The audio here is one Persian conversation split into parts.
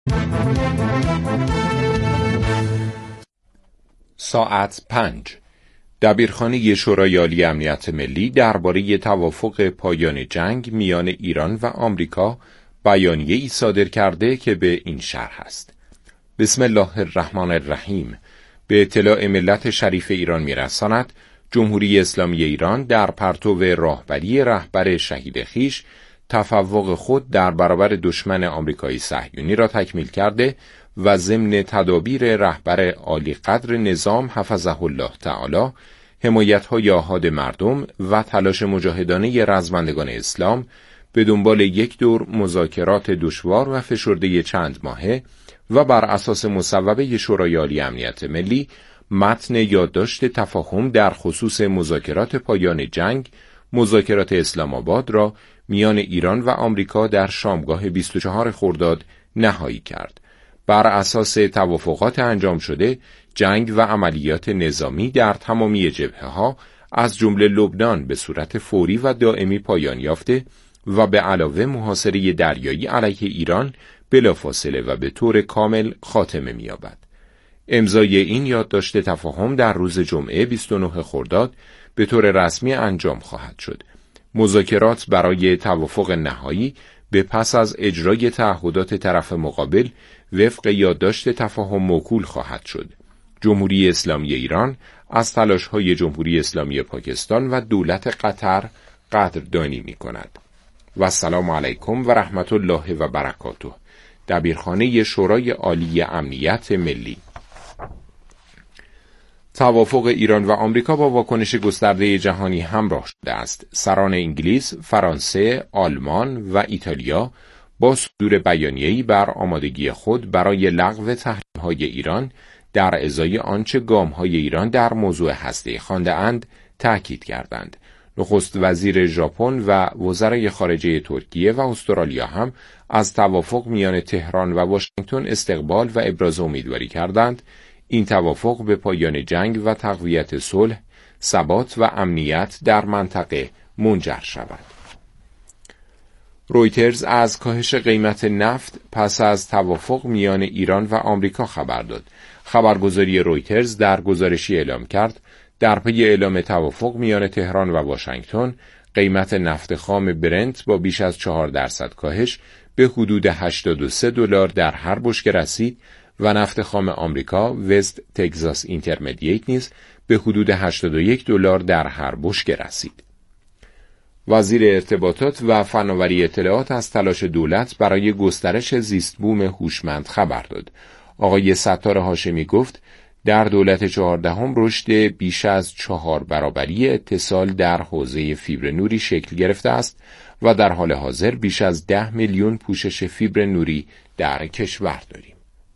ساعت 5. دبیرخانه شورای عالی امنیت ملی درباره توافق پایان جنگ میان ایران و آمریکا بیانیه‌ای صادر کرده که به این شرح است: بسم الله الرحمن الرحیم. به اطلاع ملت شریف ایران میرساند جمهوری اسلامی ایران در پرتو راهبری رهبر شهید خویش تفوق خود در برابر دشمن آمریکایی صهیونی را تکمیل کرده و ضمن تدابیر رهبر عالی قدر نظام حفظه الله تعالی، حمایت‌های آحاد مردم و تلاش مجاهدانه رزمندگان اسلام به دنبال یک دور مذاکرات دشوار و فشرده چند ماهه و بر اساس مصوبه شورای عالی امنیت ملی، متن یادداشت تفاهم در خصوص مذاکرات پایان جنگ، مذاکرات اسلام آباد را میان ایران و آمریکا در شامگاه 24 خرداد نهایی کرد. بر اساس توافقات انجام شده، جنگ و عملیات نظامی در تمامی جبهه‌ها از جمله لبنان به صورت فوری و دائمی پایان یافته و به علاوه محاصره دریایی علیه ایران بلافاصله و به طور کامل خاتمه می‌یابد. امضای این یادداشت تفاهم در روز جمعه 29 خرداد به طور رسمی انجام خواهد شد. مذاکرات برای توافق نهایی به پس از اجرای تعهدات طرف مقابل وفق یادداشت تفاهم موکول خواهد شد. جمهوری اسلامی ایران از تلاش‌های جمهوری اسلامی پاکستان و دولت قطر قدردانی می‌کند. و السلام علیکم و رحمت الله و برکاته. دبیرخانه شورای عالی امنیت ملی. توافق ایران و آمریکا با واکنش گسترده جهانی همراه شده است. سران انگلیس، فرانسه، آلمان و ایتالیا با صدور بیانیه‌ای بر آمادگی خود برای لغو تحریم‌های ایران در ازای آنچه گام‌های ایران در موضوع هسته‌ای خوانده‌اند تأکید کردند. نخست وزیر ژاپن و وزرای خارجه ترکیه و استرالیا هم از توافق میان تهران و واشنگتن استقبال و ابراز امیدواری کردند این توافق به پایان جنگ و تقویت صلح، ثبات و امنیت در منطقه منجر شود. رویترز از کاهش قیمت نفت پس از توافق میان ایران و آمریکا خبر داد. خبرگزاری رویترز در گزارشی اعلام کرد در پی اعلام توافق میان تهران و واشنگتن، قیمت نفت خام برنت با بیش از 4% کاهش به حدود $83 در هر بشکه رسید و نفت خام آمریکا وست تگزاس اینترمدییت نیز به حدود $81 در هر بشکه رسید. وزیر ارتباطات و فناوری اطلاعات از تلاش دولت برای گسترش زیست بوم هوشمند خبر داد. آقای ستار هاشمی گفت در دولت 14 رشد بیش از 4 برابری اتصال در حوزه فیبر نوری شکل گرفته است و در حال حاضر بیش از 10 میلیون پوشش فیبر نوری در کشور داریم.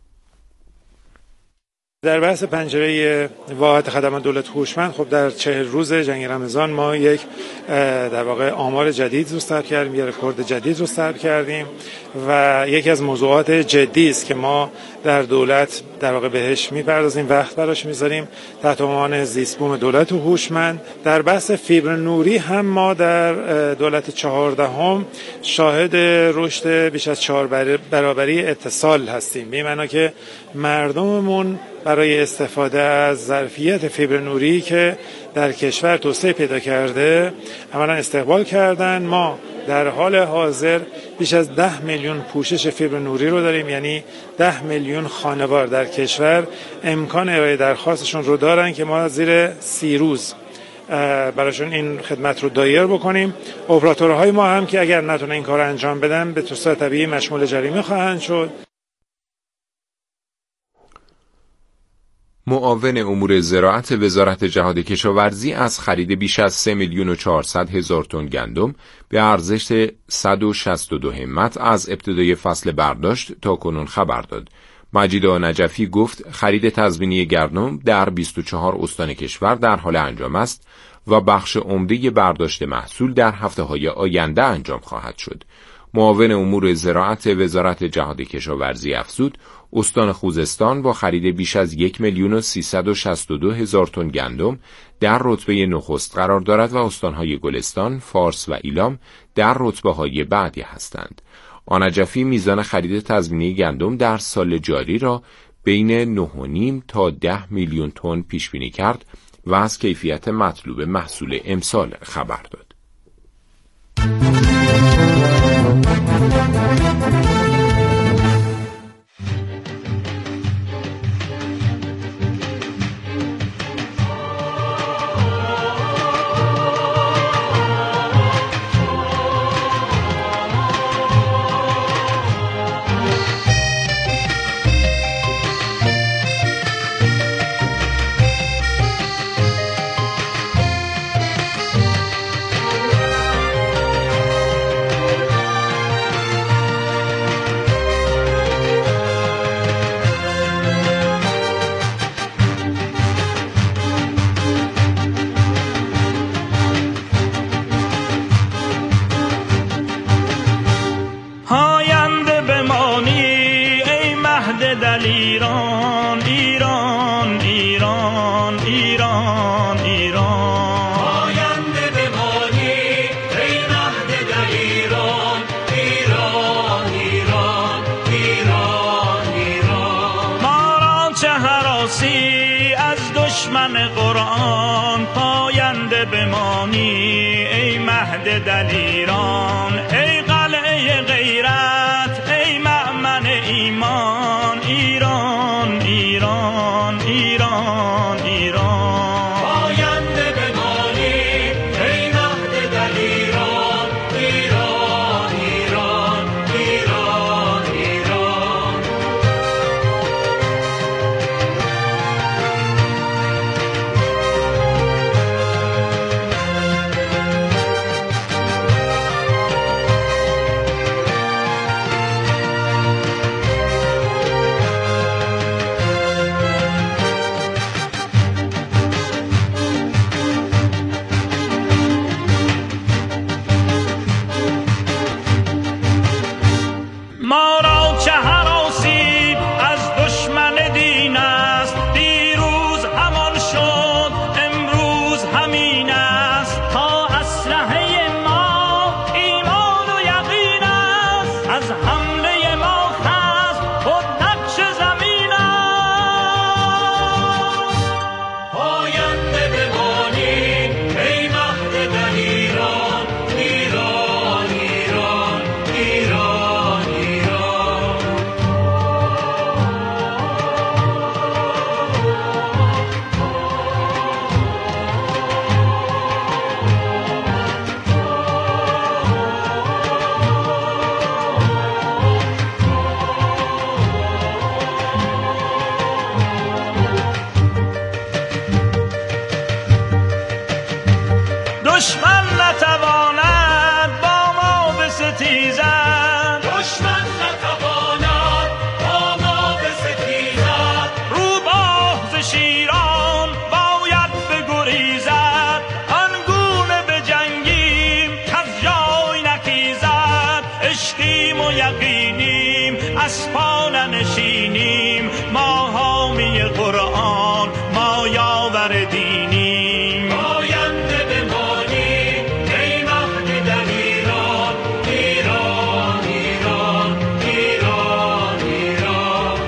در بحث پنجره واحد خدمات دولت هوشمند، خب در 40 روز جنگ رمضان ما یک در واقع آمار جدید رو ثبت کردیم، یک رکورد جدید رو ثبت کردیم و یکی از موضوعات جدی است که ما در دولت در واقع بهش میپردازیم، وقت براش میذاریم تحت عنوان زیست بوم دولت هوشمند. در بحث فیبر نوری هم ما در دولت 14 شاهد رشد بیش از 4 برابری اتصال هستیم، به معنی که مردممون برای استفاده از ظرفیت فیبر نوری که در کشور توسعه پیدا کرده اولا استقبال کردن. ما در حال حاضر بیش از 10 میلیون پوشش فیبر نوری رو داریم، یعنی 10 میلیون خانوار در کشور امکان ارائه درخواستشون رو دارن که ما زیر 30 روز براشون این خدمت رو دایر بکنیم. اپراتورهای ما هم که اگر نتونن این کار انجام بدن به صورت طبیعی مشمول جریمه خواهند شد. معاون امور زراعت وزارت جهاد کشاورزی از خرید بیش از 3,400,000 تن گندم به ارزش 162 همت از ابتدای فصل برداشت تا کنون خبر داد. مجید آقانجفی گفت خرید تضمینی گندم در 24 استان کشور در حال انجام است و بخش عمده برداشت محصول در هفته‌های آینده انجام خواهد شد. معاون امور زراعت وزارت جهاد کشاورزی افزود استان خوزستان با خرید بیش از 1,362,000 تن گندم در رتبه نخست قرار دارد و استانهای گلستان، فارس و ایلام در رتبه‌های بعدی هستند. آنجفی میزان خرید تضمینی گندم در سال جاری را بین 9.5 تا 10 میلیون تن پیش بینی کرد و از کیفیت مطلوب محصول امسال خبر داد. ایران ایران ایران ایران ایران پاینده بمانی ای مهد در ایران ایران ایران ایران ایران ما را چه هراسی از دشمن قرآن پاینده بمانی ای مهد در ایران ای قلعه غیرت ای مأمن ایمان ایران ایران ایران ایران پاینده بمانی ای مهد در ایران ایران ایران ایران ایران ما را چه هراسی از دشمن دین است دیروز همان شد امروز همین است تا اسلحه ما ایمان و یقین است از حمله ما خصم خود نقش زمین است پاینده بمانی ای مهد در ایران ایران ایران ایران ایران دشمن نتواند با ما بستیزد دشمن نتواند با ما بستیزد روباه ز شیران باید بگریزد آنگونه بجنگیم کز جای نخیزد عشقیم و یقینیم اسپا ننشینیم ما حامی قرآن ما یاور دینیم پاینده بمانی ای مهد در ایران ایران ایران ایران ایران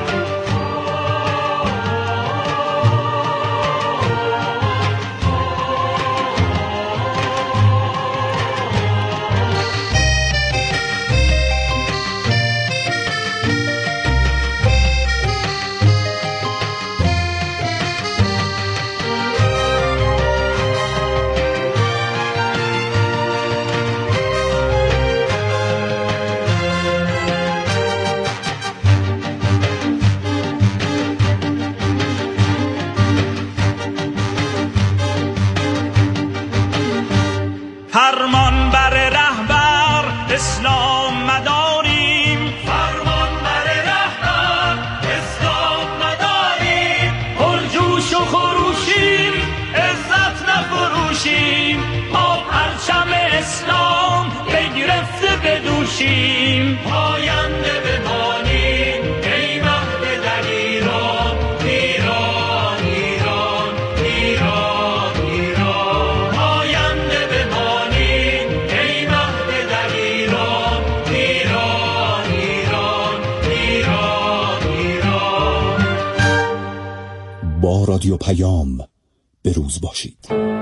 با رادیو پیام به روز باشید.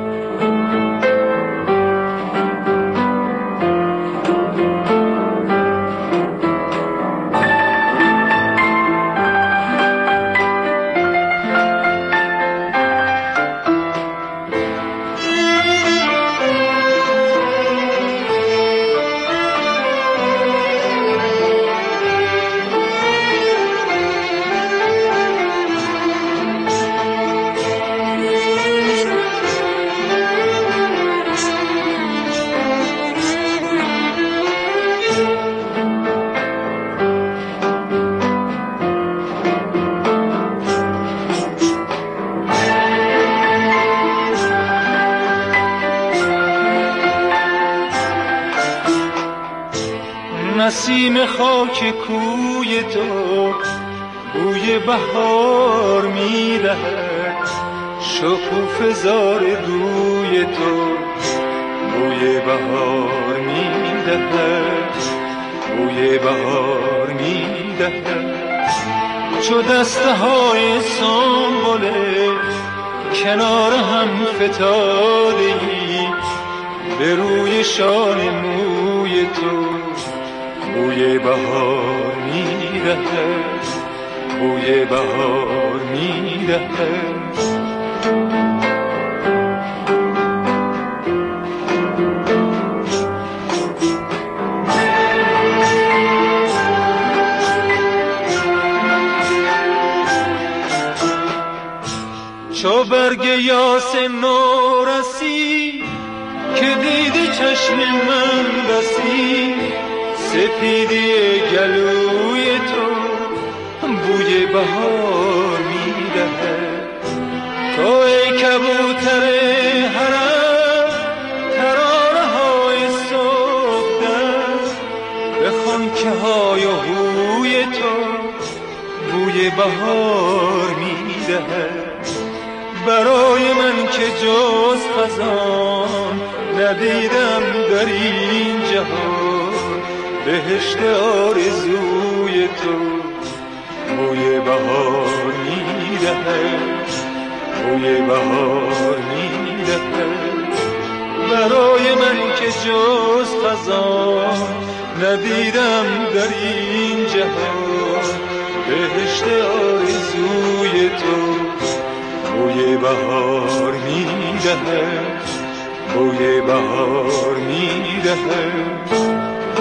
نسیم خاک کوی تو بوی بهار می‌دهد، شکوفه زار روی تو بوی بهار می‌دهد، بوی بهار می‌دهد. چو دسته‌های سنبله کنار هم فتاده‌ای، به روی شانه موی تو بوی بهار می‌دهد، بوی بهار می‌دهد. چو برگ یاس نو رسی که دیدی چشم من بسی، سپیدی گلوی تو بوی بهار می‌دهد. تو ای کبوتر حرم ترانه‌های صبحدم، به خانکه های و هوی تو بوی بهار می‌دهد. برای من که جز خزان ندیدم در این جهان، بهشت آرزوی تو بوی بهار می‌دهد، بوی بهار می‌دهد. برای من که جز خزان ندیدم در این جهان، بهشت آرزوی تو بوی بهار می‌دهد، بوی بهار می‌دهد.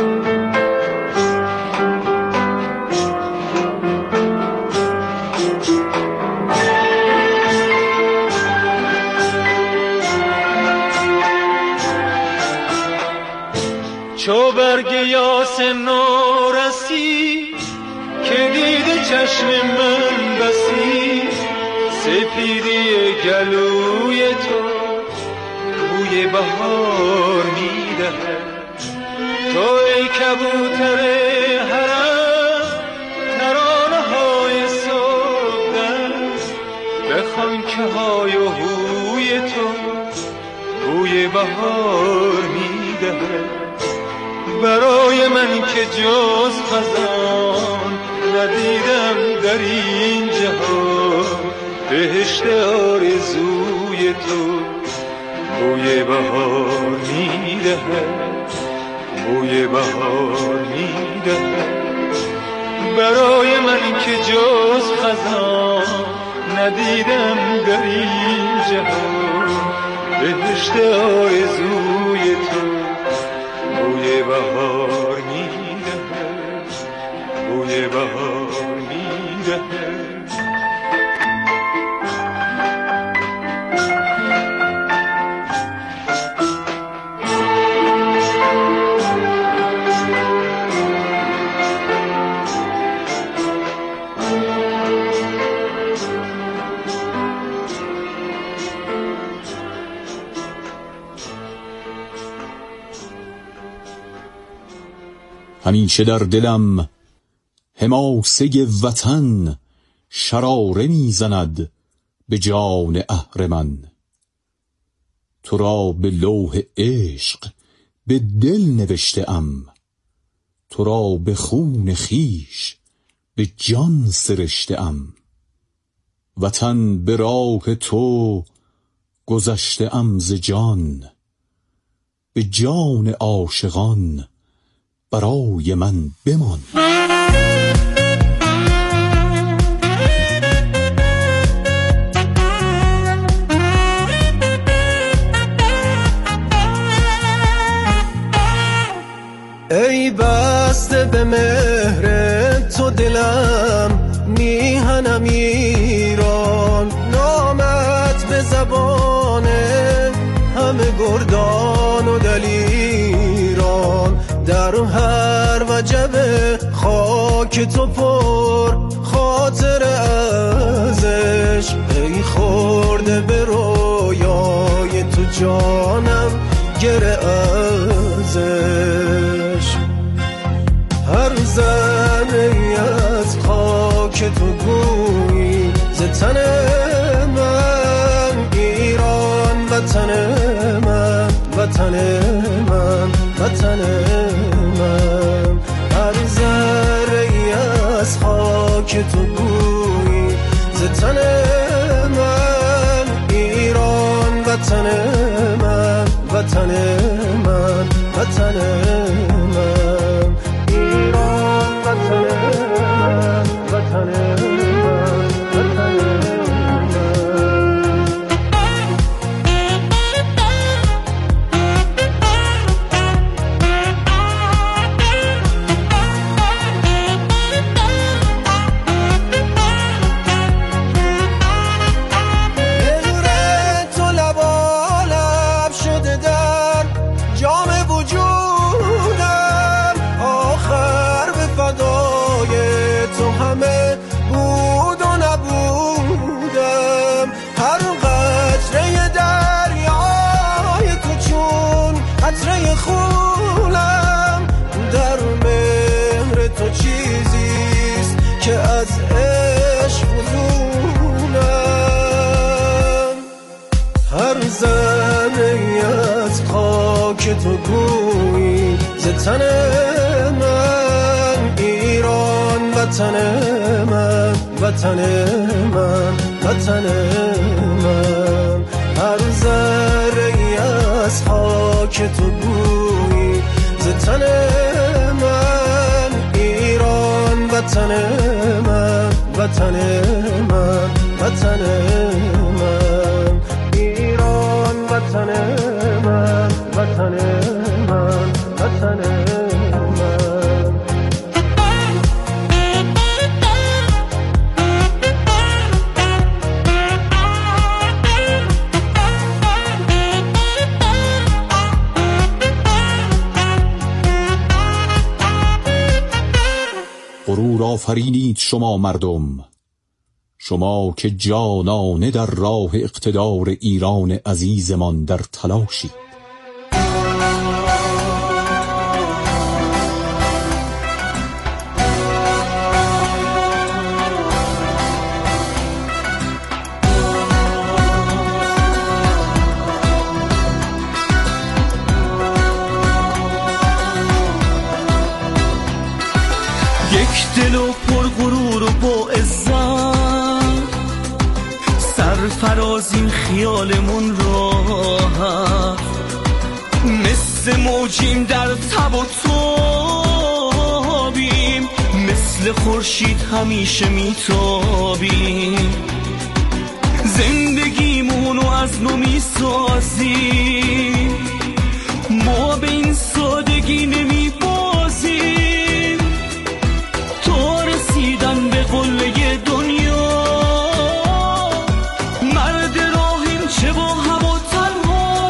چو برگ یاس نو رسی که دیده چشم من بسی، سپیدی گلوی تو بوی بهار می‌دهد. تو ای کبوتر حرم ترانه‌های صبحدم، به خانکه‌های و هوی تو بوی بهار می‌دهد. برای من که جز خزان ندیدم در این جهان، بهشت آرزوی تو بوی بهار می‌دهد، بوی بهار می‌دهد. برای من که جز خزان ندیدم در این جهان، بهشت آرزوی تو بوی بهار می‌دهد، بوی بهار می‌دهد. همیشه در دلم حماسه وطن شراره میزند به جان اهرمن. تو را به لوح عشق به دل نوشته ام، تو را به خون خیش به جان سرشته ام. وطن به راه تو گذشته ام ز جان، به جان عاشقان برای من بمان. ای بسته به مهر تو دلم، میهنم ایران، نامت به زبان همه گردان و دلیران، در هر وجب خاک تو پر خاطر ازش، ای خورده به رویای تو جانم گره ازش. هر ذره از خاک تو گویی ز تن من، ایران وطن من، وطن من، وطن من. هر ذره از خاک تو گویی ز تن من، ایران وطن من، وطن من، وطن من. ایران وطن من، وطن من، وطن من. قطره خونم در مهر تو چیزیست که از عشق فزونم. هر ذره از خاک تو گویی ز تن من، ایران وطن من، وطن من، وطن من. هر ذره از خاک تو گویی ز تن من، ایران وطن من، وطن من، وطن من. ایران وطن من، وطن من، وطن من. غرور آفرینید شما مردم، شما که جانانه در راه اقتدار ایران عزیزمان در تلاشید. یک دل و پر غرور و با عزت، سرفراز این خیالمون راحت، مثل موجیم در تب و تابیم، مثل خورشید همیشه میتابیم، زندگیمونو از نو میسازیم، ما به این سادگی نمیبازیم، تا رسیدن به قله دنیا مرد راهیم چه با هم و تنها.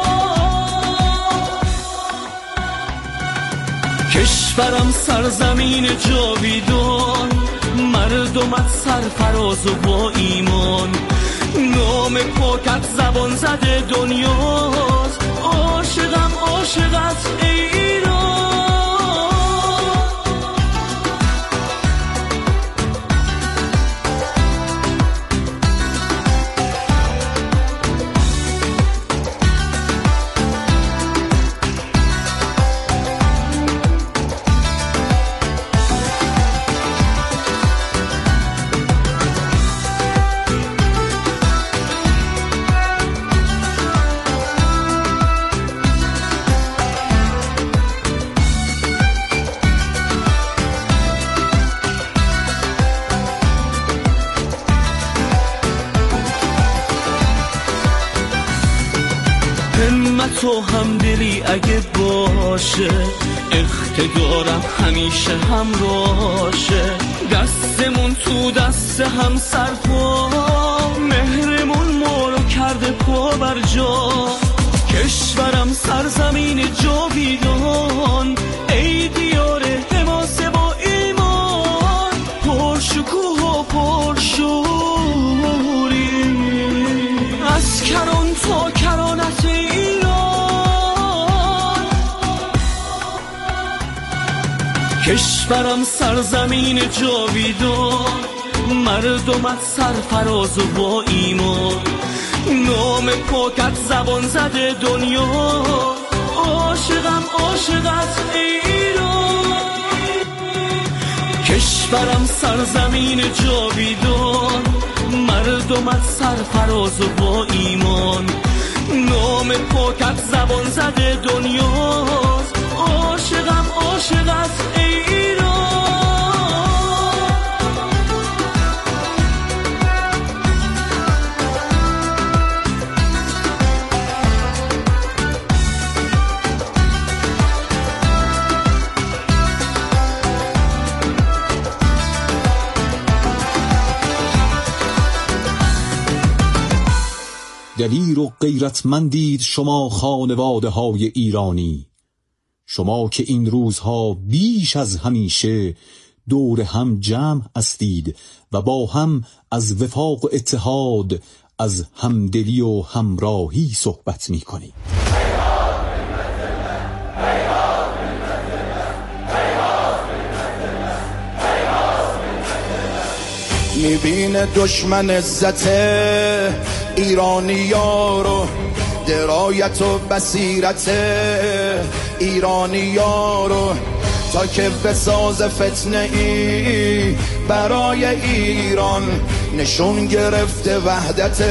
کشورم سرزمین جاویدان، مردمت سرفراز و با ایمان، نام پاکت زبان زده دنیاست، عاشقم عاشقت ای ایران. تو هم دلی اگه باشه، اقتدارم همیشه همراشه. دستمون تو دست هم سرپا، مهرمون ما رو کرده پا بر جا. کشورم سرزمین جاویدان، ای دیار حماسه با ایمان، پرشکوه و پرشوری از کران تا کرانت ایران. کشورم سرزمین جاویدان، مردمت سرفراز و با ایمان. نام پاکت زبان زده دنیا، عاشقم عاشق از ایران. کشورم سرزمین جاویدان، مردمت سرفراز و با ایمان. نام پاکت زبان زده دنیا، عاشقم عاشق از ایران. دلیر و غیرتمندید شما خانواده های ایرانی، شما که این روزها بیش از همیشه دور هم جمع هستید و با هم از وفاق و اتحاد، از همدلی و همراهی صحبت می کنید. میبینه دشمن عزت ایرانی‌ها رو، درایت و بصیرت ایرانی‌ها رو، تا که بساز فتنه ای برای ایران. نشون گرفته وحدت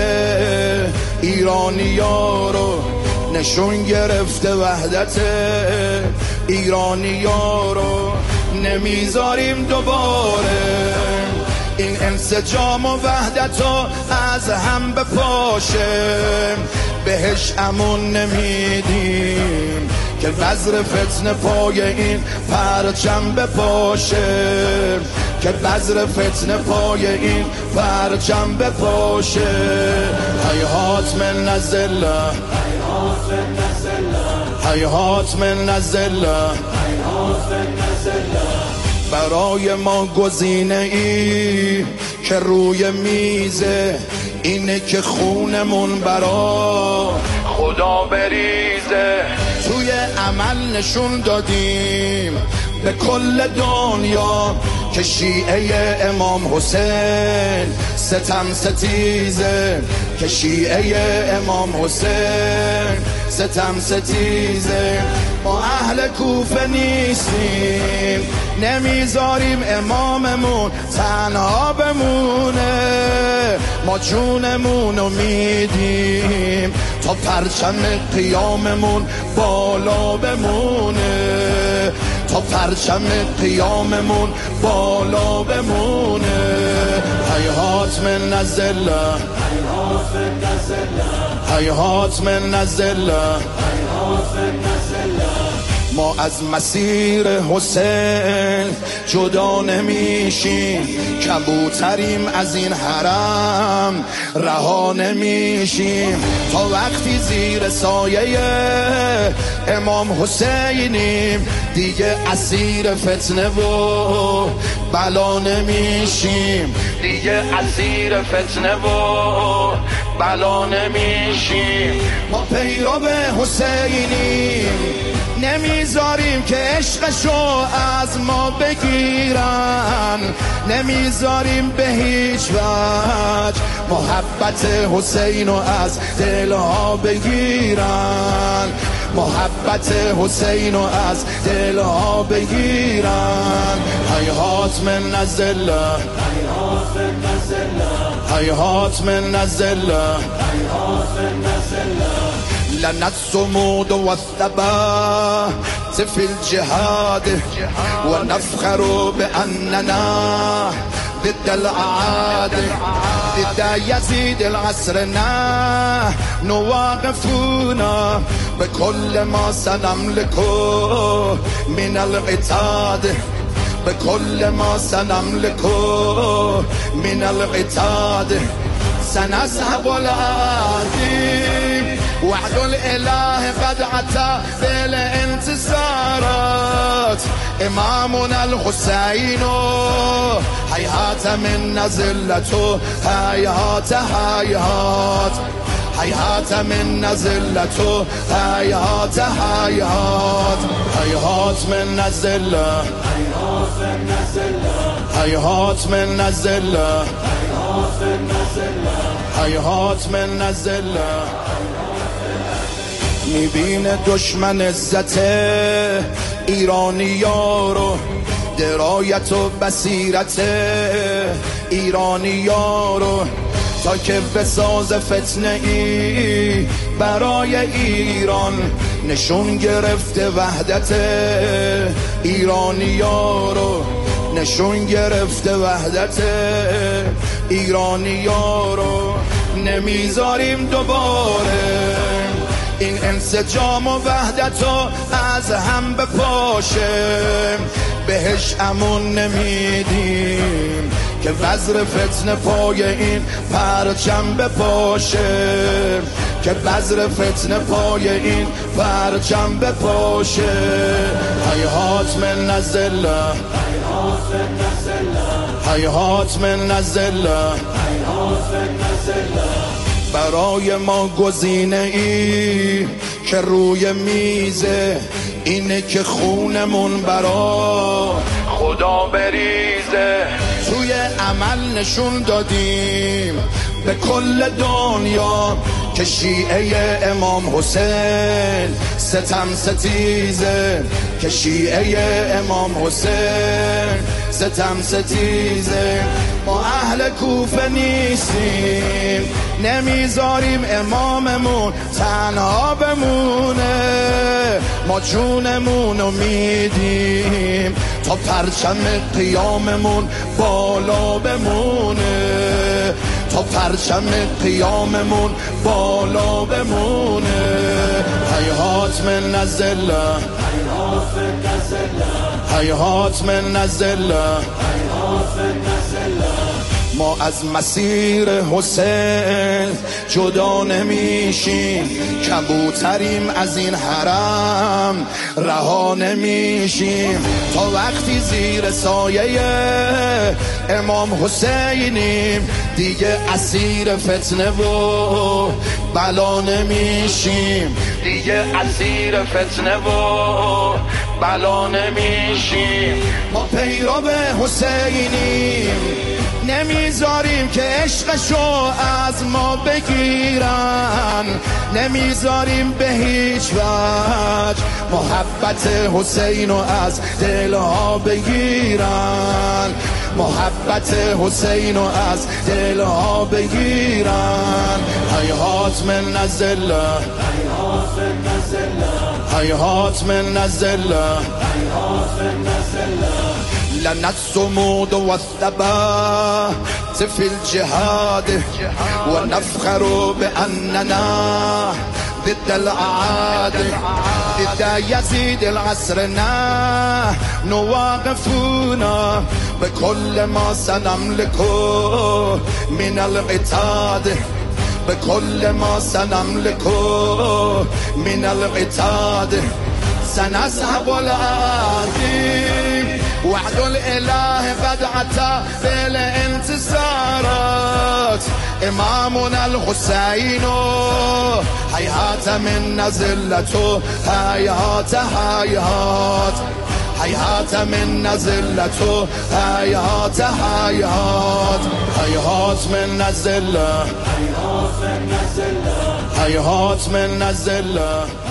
ایرانی‌ها رو، نشون گرفته وحدت ایرانی‌ها رو. نمیذاریم دوباره این انسجام و وحدت رو از هم بپاشه. بهش امون نمیدیم که بذر فتنه پای این پرچم بپاشه، که بذر فتنه پای این پرچم بپاشه. هیهات من نزله، هیهات من نزله، برای ما گزینه ای که روی میزه، اینه که خونمون برا خدا بریزه. توی عمل نشون دادیم به کل دنیا که شیعه امام حسین ستم ستیزه، که شیعه امام حسین ستم ستیزه. ما اهل کوفه نیستیم، نمیذاریم اماممون تنها بمونه. ما جونمونو میدیم تا پرچم قیاممون بالا بمونه، تا پرچم قیاممون بالا بمونه. هیهات من نزله، هیهات من نزله. ما از مسیر حسین جدا نمیشیم، کبوتریم از این حرم رها نمیشیم. تا وقتی زیر سایه امام حسینیم، دیگه اسیر فتنه و بلا نمیشیم، دیگه اسیر فتنه و بلا نمیشیم. ما پیرو حسینیم، نمیذاریم که عشقشو از ما بگیرن، نمیذاریم به هیچ وجه محبت حسینو از دلها بگیرن، محبت حسینو از دلها بگیرن. هیهات من نزله، هیهات من نزله. لنا الصمود والثبات في الجهاد، ونفخر بأننا ضد الأعادي ضد يزيد العصرنا نواقفونا بكل ما سنملكه من القتاد بكل ما سنملكه من القتاد سنذهب العادي وعد الإله قد أتى بالانتصارات إمامنا الحسين هيهات من نزلته هيهات هيهات هيهات من نزلته هيهات هيهات هيهات من نزله هيهات من نزله هیهات من نزله میبینه دشمن عزت ایرانی‌ها رو درایت و بصیرت ایرانی‌ها رو تا که بساز فتنه ای برای ایران نشون گرفته وحدت ایرانی‌ها رو نشون گرفته وحدت ایرانی‌ها رو نمیذاریم دوباره این انسجام و وحدت رو از هم بپاشه بهش امون نمیدیم که وزر فتنه پای این پرچم بپاشه که وزر فتنه پای این پرچم بپاشه هیهات من نزله هیهات من نزله برای ما گزینه ای که روی میزه اینه که خونمون برا خدا بریزه توی عمل نشون دادیم به کل دنیا که شیعه امام حسین ستم ستیزه که شیعه امام حسین ستم ستیزه ما اهل کوفه نیستیم نمیذاریم اماممون تنها بمونه ما جونمونو میدیم تا پرچم قیاممون بالا بمونه تا پرچم قیاممون بالا بمونه هیهات من نزله هیهات من نزله ما از مسیر حسین جدا نمیشیم کبوتریم از این حرم رها نمیشیم تا وقتی زیر سایه امام حسینیم دیگه اسیر فتنه و بلا نمیشیم دیگه اسیر فتنه و بلا نمیشیم ما پیرو حسینیم نمیذاریم که عشقشو از ما بگیرن نمیذاریم به هیچ وجه محبت حسینو از دلها بگیرن محبت حسینو از دلها بگیرن هیهات من نزله هیهات من نزله لنا الصمود والثبات في الجهاد ونفخر بأننا ضد الأعادي ضد يزيد العصرنا نواقفونا بكل ما سنملكه من القتاد بكل ما سنملكه من القتاد سنذهب العادي وعد الإله قد أتى بالانتصارات إمامنا الحسين هيهات من نزلته هيهات هيهات هيهات من نزلته هيهات هيهات هيهات من نزله هيهات من نزله